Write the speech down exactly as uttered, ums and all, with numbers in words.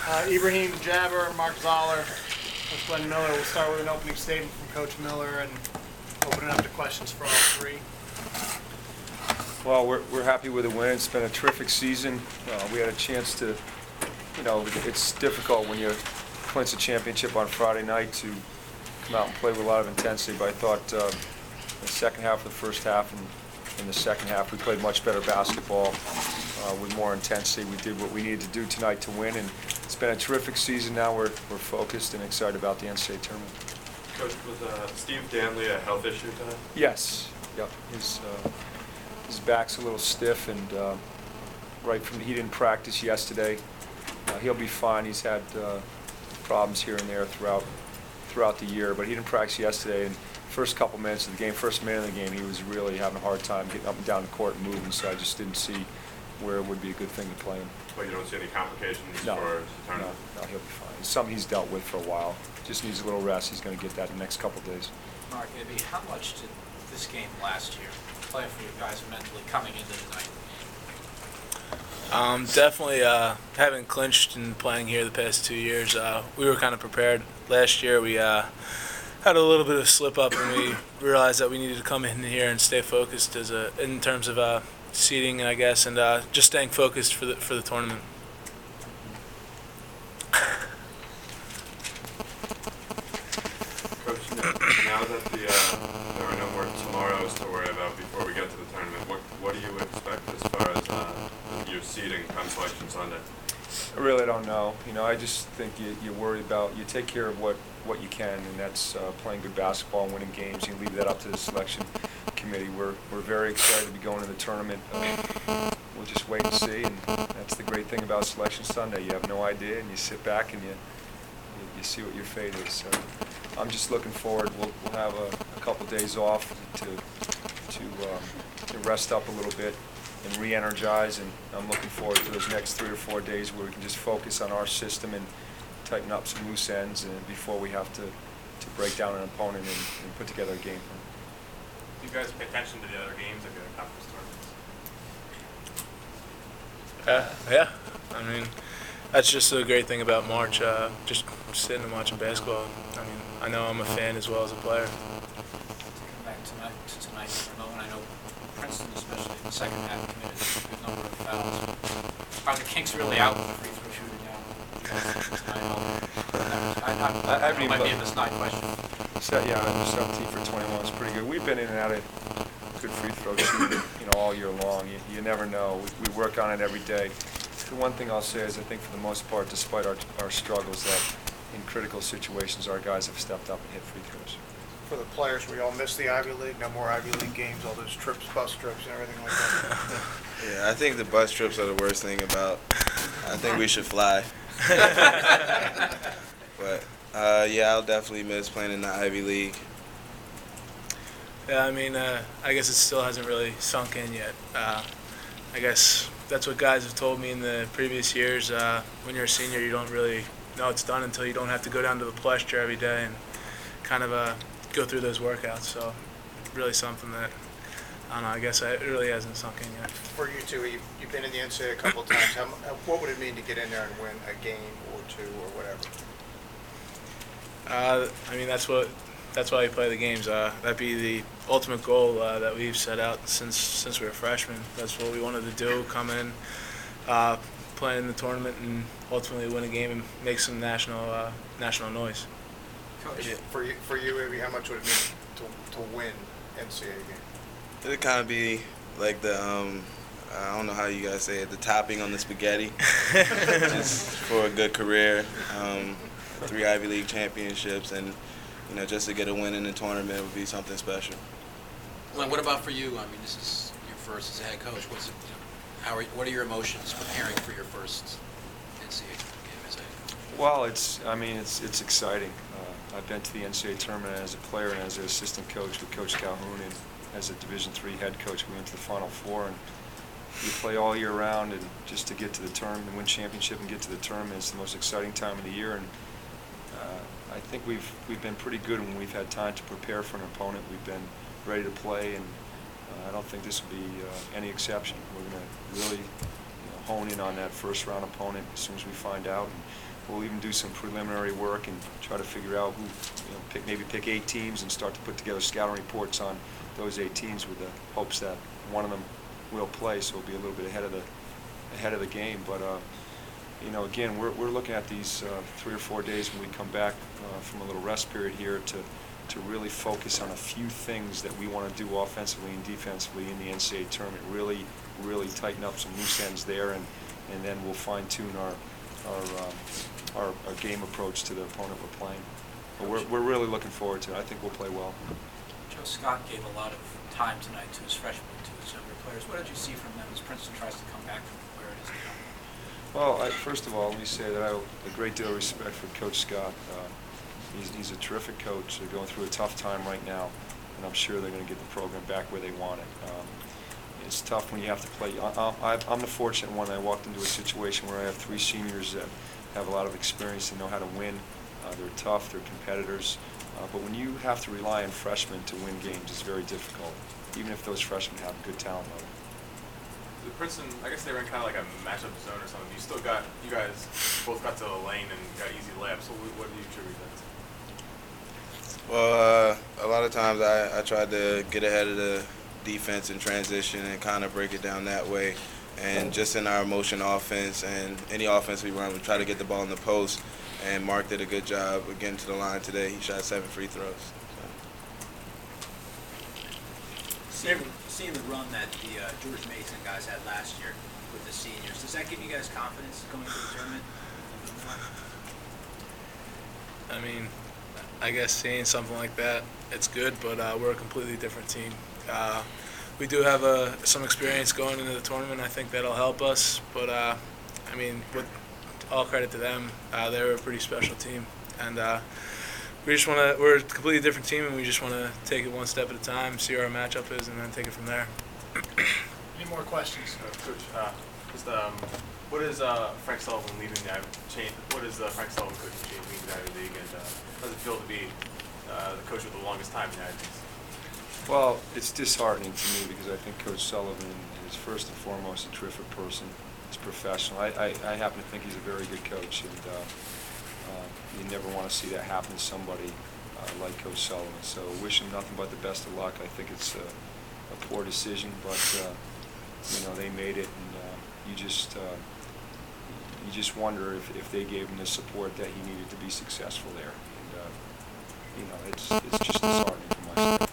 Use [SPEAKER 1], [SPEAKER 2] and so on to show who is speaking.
[SPEAKER 1] Uh, Ibrahim Jabber, Mark Zoller, Coach Glenn Miller. We'll start with an opening statement from Coach Miller and open it up to questions for all three.
[SPEAKER 2] Well, we're, we're happy with the win. It's been a terrific season. Uh, we had a chance to, you know, it's difficult when you clinch a championship on Friday night to come out and play with a lot of intensity, but I thought uh, the second half of the first half and in the second half we played much better basketball uh, with more intensity. We did what we needed to do tonight to win, and it's been a terrific season. Now we're, we're focused and excited about the N C double A tournament.
[SPEAKER 3] Coach, was uh, Steve Danley a health issue tonight?
[SPEAKER 2] Yes. Yep. His, uh, his back's a little stiff, and uh, right from he didn't practice yesterday. Uh, he'll be fine. He's had uh, problems here and there throughout throughout the year, but he didn't practice yesterday. And first couple minutes of the game, first minute of the game, he was really having a hard time getting up and down the court and moving. So I just didn't see where it would be a good thing to play him.
[SPEAKER 3] But you don't see any complications
[SPEAKER 2] No,
[SPEAKER 3] for the tournament?
[SPEAKER 2] no, no, he'll be fine. It's something he's dealt with for a while. Just needs a little rest. He's going to get that in the next couple of days.
[SPEAKER 4] Mark, Ibby, how much did this game last year play for you guys mentally coming into tonight?
[SPEAKER 5] Um, definitely uh, having clinched and playing here the past two years, uh, we were kind of prepared. Last year we uh, had a little bit of slip up, and we realized that we needed to come in here and stay focused as a in terms of uh, seeding, I guess, and uh, just staying focused for the for the tournament.
[SPEAKER 3] Coach, now that the, uh, there are no more tomorrows to worry about before we get to the tournament, what, what do you expect as far as uh, your seeding come Selection Sunday?
[SPEAKER 2] I really don't know. You know, I just think you, you worry about, you take care of what, what you can, and that's uh, playing good basketball and winning games. You leave that up to the selection committee. We're, we're very excited to be going to the tournament. Uh, we'll just wait and see, and that's the great thing about Selection Sunday. You have no idea, and you sit back and you, you, you see what your fate is. So I'm just looking forward. We'll, we'll have a, a couple days off to, to, um, to rest up a little bit and re-energize, and I'm looking forward to those next three or four days where we can just focus on our system and tighten up some loose ends and before we have to, to break down an opponent and, and put together a game plan.
[SPEAKER 6] You guys pay attention to the other games of the conference tournaments?
[SPEAKER 5] Uh, yeah, I mean, that's just the great thing about March, uh, just sitting and watching basketball. I mean, I know I'm a fan as well as a player.
[SPEAKER 4] Come back tonight to tonight for a moment. I know Princeton, especially in the second half, committed a good number of fouls. Are the kinks really out with the free throw shooting now? I, I, I, I mean, might be a Miss Knight question.
[SPEAKER 2] So, yeah, seventeen for twenty-one is pretty good. We've been in and out of good free throw shooting, you know, all year long. You, you never know. We, we work on it every day. The one thing I'll say is I think for the most part, despite our, our struggles, that in critical situations, our guys have stepped up and hit free throws.
[SPEAKER 1] For the players, we all miss the Ivy League. No more Ivy League games, all those trips, bus trips, and everything like that.
[SPEAKER 7] Yeah, I think the bus trips are the worst thing about. I think we should fly. But uh, yeah, I'll definitely miss playing in the Ivy League.
[SPEAKER 5] Yeah, I mean, uh, I guess it still hasn't really sunk in yet. Uh, I guess that's what guys have told me in the previous years. Uh, when you're a senior, you don't really know it's done until you don't have to go down to the pleasure every day and kind of uh, go through those workouts. So really something that, I don't know, I guess it really hasn't sunk in yet.
[SPEAKER 1] For you two, you've, you've been in the N C double A a couple of times. How, what would it mean to get in there and win a game or two or whatever?
[SPEAKER 5] Uh, I mean, that's what that's why we play the games. Uh, that'd be the ultimate goal uh, that we've set out since since we were freshmen. That's what we wanted to do: come in, uh, play in the tournament, and ultimately win a game and make some national uh, national noise.
[SPEAKER 1] Coach, yeah. for you, for you, maybe how much would it mean to to win N C double A game?
[SPEAKER 7] It'd kind of be like the um, I don't know how you guys say it, the topping on the spaghetti, just for a good career. Um, three Ivy League championships, and you know, just to get a win in the tournament would be something special.
[SPEAKER 4] Glenn, what about for you? I mean, this is your first as a head coach. What's it, you know, how are, what are your emotions preparing for your first N C double A game as a head coach?
[SPEAKER 2] Well, it's I mean it's it's exciting. Uh, I've been to the N C double A tournament as a player and as an assistant coach with Coach Calhoun, and as a Division three head coach, we went to the Final Four, and you play all year round, and just to get to the tournament and win championship and get to the tournament is the most exciting time of the year. And uh, I think we've we've been pretty good when we've had time to prepare for an opponent. We've been ready to play, and uh, I don't think this will be uh, any exception. We're going to really you know, hone in on that first round opponent as soon as we find out, and we'll even do some preliminary work and try to figure out who, you know, pick, maybe pick eight teams and start to put together scouting reports on those eight teams with the hopes that one of them will play, so we'll be a little bit ahead of the ahead of the game. But uh, you know, again, we're we're looking at these uh, three or four days when we come back uh, from a little rest period here to to really focus on a few things that we want to do offensively and defensively in the N C double A tournament. Really, really tighten up some loose ends there, and and then we'll fine tune our our, um, our our game approach to the opponent we're playing. But we're we're really looking forward to it. I think we'll play well.
[SPEAKER 4] Joe Scott gave a lot of time tonight to his freshmen, to his younger players. What did you see from them as Princeton tries to come back from where it is now?
[SPEAKER 2] Well, I, first of all, let me say that I have a great deal of respect for Coach Scott. Uh, he's, he's a terrific coach. They're going through a tough time right now, and I'm sure they're going to get the program back where they want it. Um, it's tough when you have to play. I, I, I'm the fortunate one. I walked into a situation where I have three seniors that have a lot of experience and know how to win. Uh, they're tough. They're competitors. Uh, but when you have to rely on freshmen to win games, it's very difficult, even if those freshmen have a good talent level.
[SPEAKER 6] The Princeton, I guess they were in kind of like a matchup zone or something. You still got, you guys both got to the lane and got easy layups. So what do you attribute that to?
[SPEAKER 7] Well, uh, a lot of times I, I tried to get ahead of the defense in transition and kind of break it down that way. And just in our motion offense and any offense we run, we try to get the ball in the post. And Mark did a good job of getting to the line today. He shot seven free throws. So.
[SPEAKER 8] Seeing, seeing the run that the uh, George Mason guys had last year with the seniors, does that give you guys confidence going into the tournament?
[SPEAKER 5] I mean, I guess seeing something like that, it's good, but uh, we're a completely different team. Uh, we do have uh, some experience going into the tournament. I think that'll help us, but uh, I mean, with all credit to them, uh, they're a pretty special team, and uh, we just want to. We're a completely different team, and we just want to take it one step at a time, see where our matchup is, and then take it from there.
[SPEAKER 1] Any more questions?
[SPEAKER 6] Uh, Coach, uh, just um, what is uh, Frank Sullivan leading the Ivy change? What is the Frank Sullivan coaching change leading the Ivy League, and uh, how does it feel to be uh, the coach with the longest time in the Ivy League?
[SPEAKER 2] Well, it's disheartening to me because I think Coach Sullivan is first and foremost a terrific person. He's professional. I, I, I happen to think he's a very good coach, and uh, uh, you never want to see that happen to somebody uh, like Coach Sullivan. So wish him nothing but the best of luck. I think it's a, a poor decision, but uh, you know, they made it, and uh, you just uh, you just wonder if, if they gave him the support that he needed to be successful there. And uh, you know, it's it's just disheartening for my